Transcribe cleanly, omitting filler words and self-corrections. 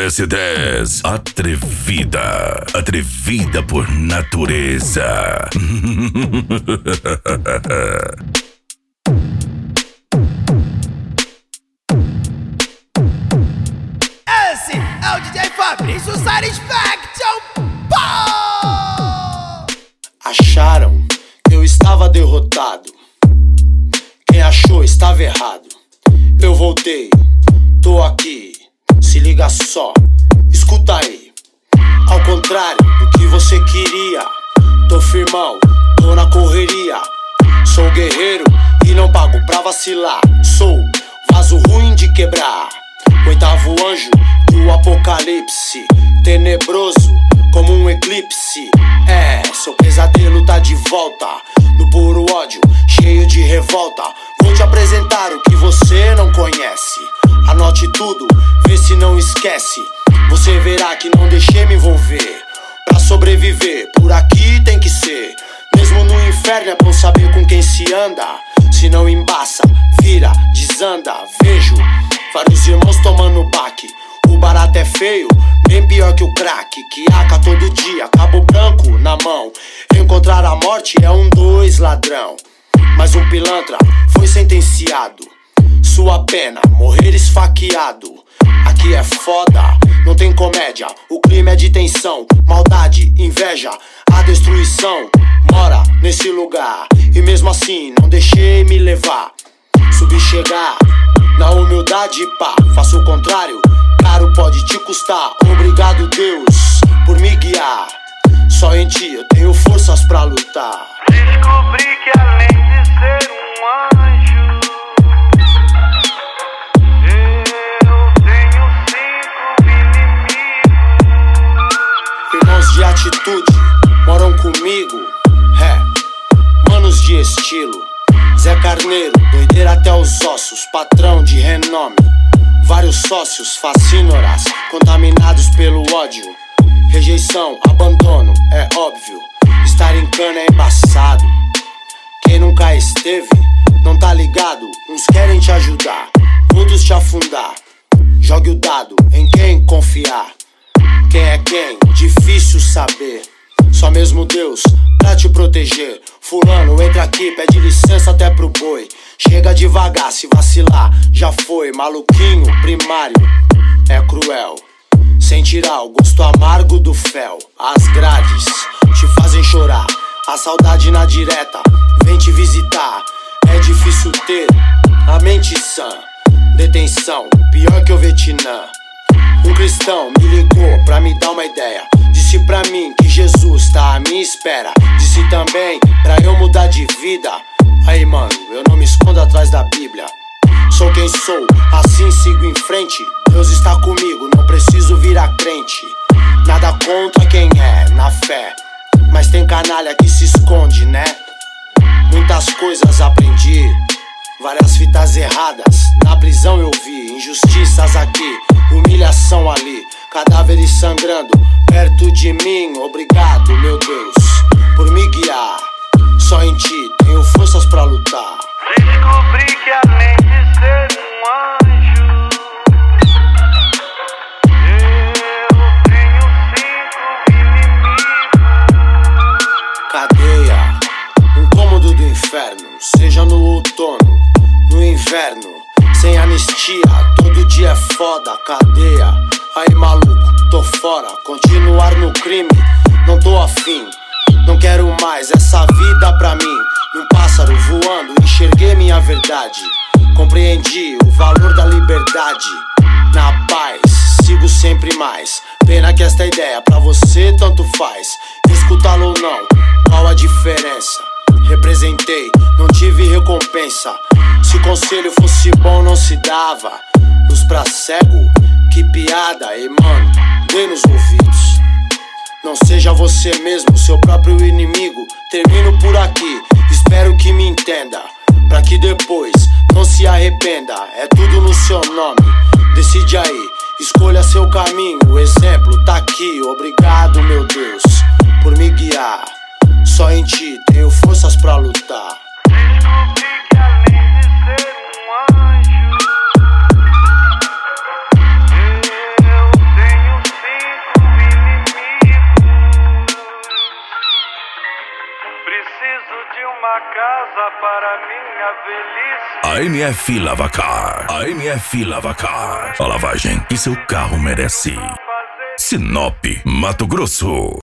S10, atrevida, atrevida por natureza. Esse é o DJ Fabrício Satisfaction. Acharam que eu estava derrotado. Quem achou estava errado. Eu voltei, tô aqui. Se liga só, escuta aí. Ao contrário do que você queria, tô firmão, tô na correria. Sou guerreiro e não pago pra vacilar. Sou vaso ruim de quebrar, oitavo anjo do apocalipse, tenebroso como um eclipse. Seu pesadelo tá de volta, no puro ódio, cheio de revolta. Vou te apresentar o que você não conhece. Anote tudo, vê se não esquece. Você verá que não deixei me envolver. Pra sobreviver, por aqui tem que ser. Mesmo no inferno é bom saber com quem se anda. Se não embaça, vira, desanda. Vejo vários irmãos tomando baque. O barato é feio, bem pior que o crack. Que aca todo dia, cabo branco na mão. Encontrar a morte é 2 ladrão. Mas um pilantra foi sentenciado. Sua pena, morrer esfaqueado. Aqui é foda, não tem comédia. O crime é de tensão, maldade, inveja. A destruição mora nesse lugar. E mesmo assim não deixei me levar. Subi chegar, na humildade pá. Faço o contrário, caro pode te custar. Obrigado Deus por me guiar. Só em ti eu tenho forças pra lutar. Descobri que além de ser um anjo, eu tenho 5 inimigos. Irmãos de atitude moram comigo, manos de estilo. Zé Carneiro, doideira até os ossos, patrão de renome. Vários sócios, facínoras, contaminados pelo ódio. Rejeição, abandono, é óbvio. Estar em cana é embaçado. Quem nunca esteve, não tá ligado. Uns querem te ajudar, outros te afundar. Jogue o dado em quem confiar. Quem é quem? Difícil saber. Só mesmo Deus pra te proteger. Fulano, entra aqui, pede licença até pro boi. Chega devagar, se vacilar, já foi. Maluquinho, primário, é cruel. Sem tirar o gosto amargo do fel. As grades te fazem chorar. A saudade na direta vem te visitar. É difícil ter a mente sã. Detenção, pior que o Vietnã. Um cristão me ligou pra me dar uma ideia. Disse pra mim que Jesus tá à minha espera. Disse também pra eu mudar de vida. Aí mano, eu não me escondo atrás da Bíblia. Sou quem sou, assim sigo em frente. Deus está comigo, não preciso virar crente. Nada contra quem é, na fé. Mas tem canalha que se esconde, né? Muitas coisas aprendi, várias fitas erradas. Na prisão eu vi, injustiças aqui, humilhação ali. Cadáveres sangrando perto de mim. Obrigado, meu Deus, por me guiar. Só em ti tenho forças pra lutar. Descobri que além de ser um anjo, eu tenho 5 inimigos. Cadeia, um cômodo do inferno. Seja no outono, no inverno. Sem anistia, todo dia é foda. Cadeia, aí maluco, tô fora. Continuar no crime, não tô afim. Não quero mais essa vida pra mim. Num pássaro voando, enxerguei minha verdade. Compreendi o valor da liberdade. Na paz, sigo sempre mais. Pena que esta ideia pra você tanto faz. Escutá-lo ou não, qual a diferença? Representei, não tive recompensa. Se conselho fosse bom não se dava. Luz pra cego, que piada. E mano, dê nos ouvidos. Não seja você mesmo, seu próprio inimigo. Termino por aqui, espero que me entenda. Pra que depois não se arrependa. É tudo no seu nome, decide aí. Escolha seu caminho, o exemplo tá aqui. Obrigado, meu Deus, por me guiar. Só em ti tenho forças pra lutar. Descobri que além de ser um anjo, eu tenho preciso de uma casa para minha velhice. AMF Lavacar. AMF Lavacar. A lavagem que seu carro merece. Sinop, Mato Grosso.